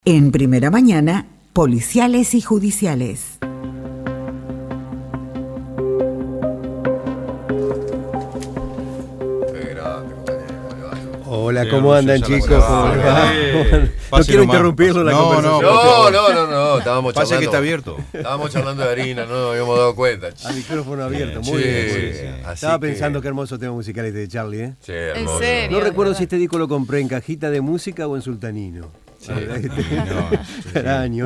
En Primera Mañana, policiales y judiciales. Hola, ¿cómo andan, chicos? No quiero interrumpirlo la conversación. No, estábamos charlando. Pasa que está abierto. Estábamos charlando de harina, no nos habíamos dado cuenta. A micrófono abierto, muy bien. Estaba pensando qué hermoso tema musical este de Charlie, ¿eh? Sí, hermoso. ¿En serio? No recuerdo si este disco lo compré en cajita de música o en sultanino. Sí. Años.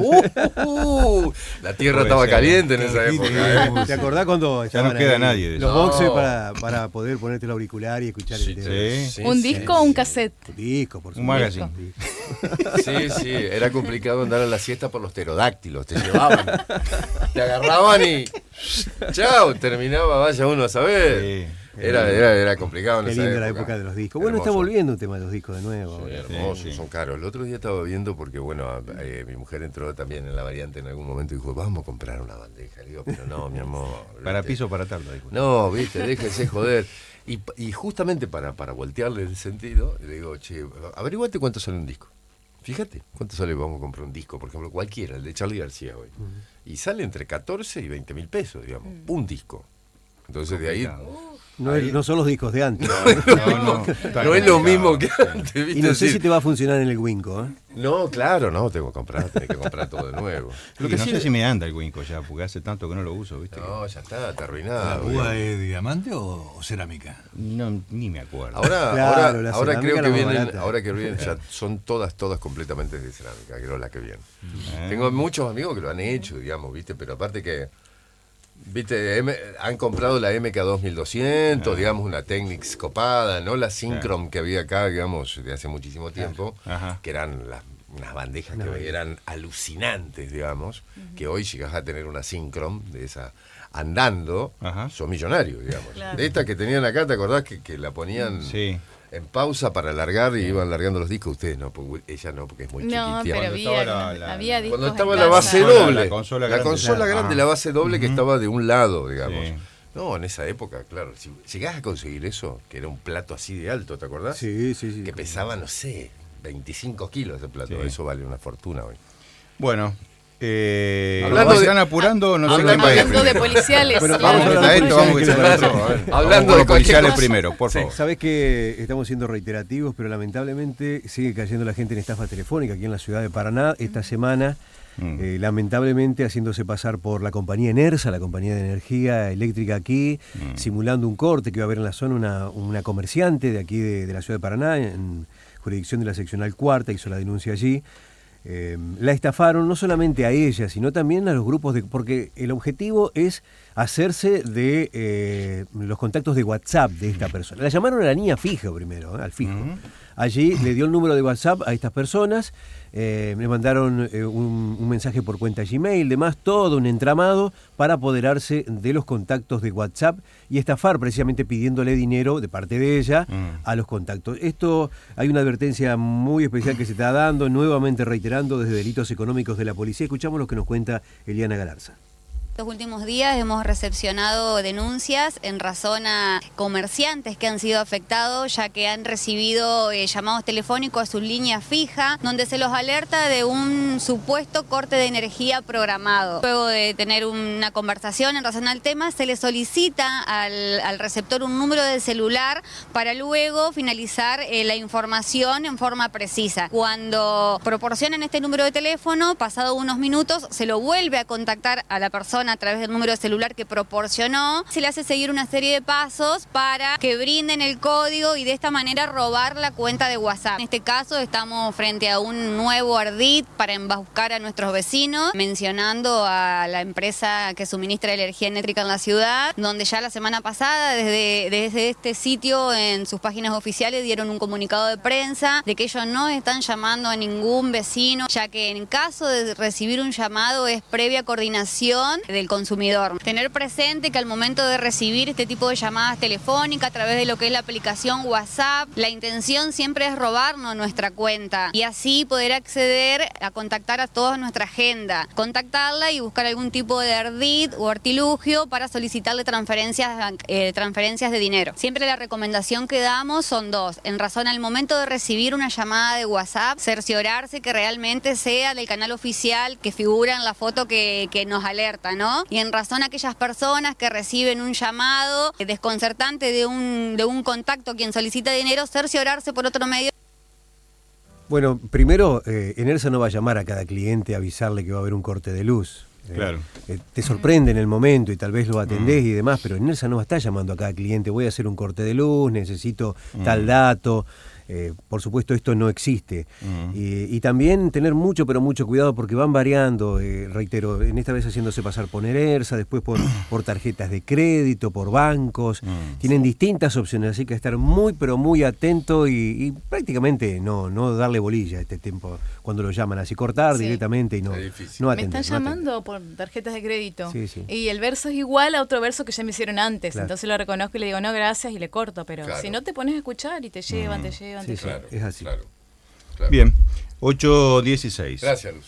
La tierra estaba caliente en esa época. ¿Te acordás cuando Ya no queda nadie de los eso. boxes No. para poder ponerte el auricular y escuchar el tema? Sí, ¿Un sí, disco o un cassette? Un disco, por Un supuesto. magazine. Sí, era complicado andar a la siesta por los pterodáctilos. Te llevaban, te agarraban y chao, terminaba, vaya uno a saber. Sí. Era complicado en Qué esa linda la época. época de los discos. Bueno, está Hermoso. volviendo un tema de los discos de nuevo. Sí, ahora. hermosos, Sí. son caros. El otro día estaba viendo porque, bueno, mi mujer entró también en la variante en algún momento y dijo, vamos a comprar una bandeja. Le digo, pero no, mi amor. Para ¿viste? piso, para tarde. No, viste, déjese joder. Y justamente para voltearle el sentido, le digo, che, averiguate cuánto sale un disco. Fíjate, cuánto sale, vamos a comprar un disco, por ejemplo, cualquiera, el de Charly García hoy. Y sale entre 14 y 20 mil pesos, digamos, un disco. Entonces de ahí... No son los discos de antes. No es lo mismo que antes, ¿viste? Y no sé Decir, si te va a funcionar en el Winco, ¿eh? no, claro, no, tengo que comprar todo de nuevo. Lo que No sí, sé si me anda el Winco ya, porque hace tanto que no lo uso, ¿viste? no, ya está ¿La arruinado. púa es diamante o cerámica? No, ni me acuerdo. Ahora la creo cerámica que la más vienen, barata. ahora que vienen, ya son todas completamente de cerámica, creo las que vienen. Ah. Tengo muchos amigos que lo han hecho, digamos, ¿viste? Pero aparte que, ¿viste? Han comprado la MK 2200, digamos, una Technics copada, no la Syncrom que había acá, digamos, de hace muchísimo tiempo, Ajá. que eran unas bandejas que eran alucinantes, digamos, que hoy llegás a tener una Syncrom de esa andando, Ajá. son millonarios, digamos. Claro. De estas que tenían acá, ¿te acordás que la ponían Sí. en pausa para alargar y iban largando los discos? Ustedes no, porque ella no, porque es muy No, chiquitita. pero había discos Cuando en estaba la casa. base La doble, consola la grande. consola grande, Ah. la base doble que estaba de un lado, digamos. Sí. No, en esa época, claro, si llegás a conseguir eso, que era un plato así de alto, ¿te acordás? Sí. Que pesaba, no sé, 25 kilos ese plato, Sí. eso vale una fortuna hoy. Bueno, Hablando se de- están apurando, no sé quién hablando va a ir Hablando de primero. policiales. Pero claro. vamos a Vamos a esto, vamos a policiales, quitar que otro. Hablando Vamos de con los cualquier policiales cosa. primero, por favor. Sabés que estamos siendo reiterativos, pero lamentablemente sigue cayendo la gente en estafa telefónica aquí en la ciudad de Paraná. Esta semana, lamentablemente, haciéndose pasar por la compañía Enersa, la compañía de energía eléctrica aquí, simulando un corte que iba a haber en la zona una comerciante de aquí de la ciudad de Paraná, en jurisdicción de la seccional cuarta, hizo la denuncia allí. La estafaron no solamente a ella, sino también a los grupos porque el objetivo es hacerse de los contactos de WhatsApp de esta persona. La llamaron a la línea fija primero, al fijo. Allí le dio el número de WhatsApp a estas personas, le mandaron un mensaje por cuenta Gmail, demás, todo un entramado para apoderarse de los contactos de WhatsApp y estafar precisamente pidiéndole dinero de parte de ella a los contactos. Esto hay una advertencia muy especial que se está dando, nuevamente reiterando desde Delitos Económicos de la Policía. Escuchamos lo que nos cuenta Eliana Galarza. Los últimos días hemos recepcionado denuncias en razón a comerciantes que han sido afectados, ya que han recibido llamados telefónicos a su línea fija, donde se los alerta de un supuesto corte de energía programado. Luego de tener una conversación en razón al tema, se le solicita al receptor un número de celular para luego finalizar la información en forma precisa. Cuando proporcionan este número de teléfono, pasado unos minutos, se lo vuelve a contactar a la persona a través del número de celular que proporcionó, se le hace seguir una serie de pasos para que brinden el código y de esta manera robar la cuenta de WhatsApp. En este caso estamos frente a un nuevo ardid para embaucar a nuestros vecinos, mencionando a la empresa que suministra energía eléctrica en la ciudad, donde ya la semana pasada desde este sitio en sus páginas oficiales dieron un comunicado de prensa de que ellos no están llamando a ningún vecino, ya que en caso de recibir un llamado es previa coordinación del consumidor. Tener presente que al momento de recibir este tipo de llamadas telefónicas a través de lo que es la aplicación WhatsApp, la intención siempre es robarnos nuestra cuenta y así poder acceder a contactar a toda nuestra agenda, contactarla y buscar algún tipo de ardid o artilugio para solicitarle transferencias de dinero. Siempre la recomendación que damos son dos. En razón al momento de recibir una llamada de WhatsApp, cerciorarse que realmente sea del canal oficial que figura en la foto que nos alerta, ¿no? Y en razón a aquellas personas que reciben un llamado desconcertante de un contacto quien solicita dinero, cerciorarse por otro medio. Bueno, primero, Enersa no va a llamar a cada cliente a avisarle que va a haber un corte de luz. Claro. Te sorprende en el momento y tal vez lo atendés y demás, pero Enersa no va a estar llamando a cada cliente, voy a hacer un corte de luz, necesito tal dato. Por supuesto esto no existe. Y también tener mucho pero mucho cuidado porque van variando, reitero, en esta vez haciéndose pasar por Enersa, después por tarjetas de crédito, por bancos, tienen distintas opciones, así que estar muy pero muy atento y prácticamente no darle bolilla a este tiempo cuando lo llaman, así cortar directamente y no atender. Me están llamando por tarjetas de crédito y el verso es igual a otro verso que ya me hicieron antes, entonces lo reconozco y le digo no gracias y le corto, pero si no te pones a escuchar y te llevan, Sí, es así. Claro. Bien, 8:16. Gracias, Luz.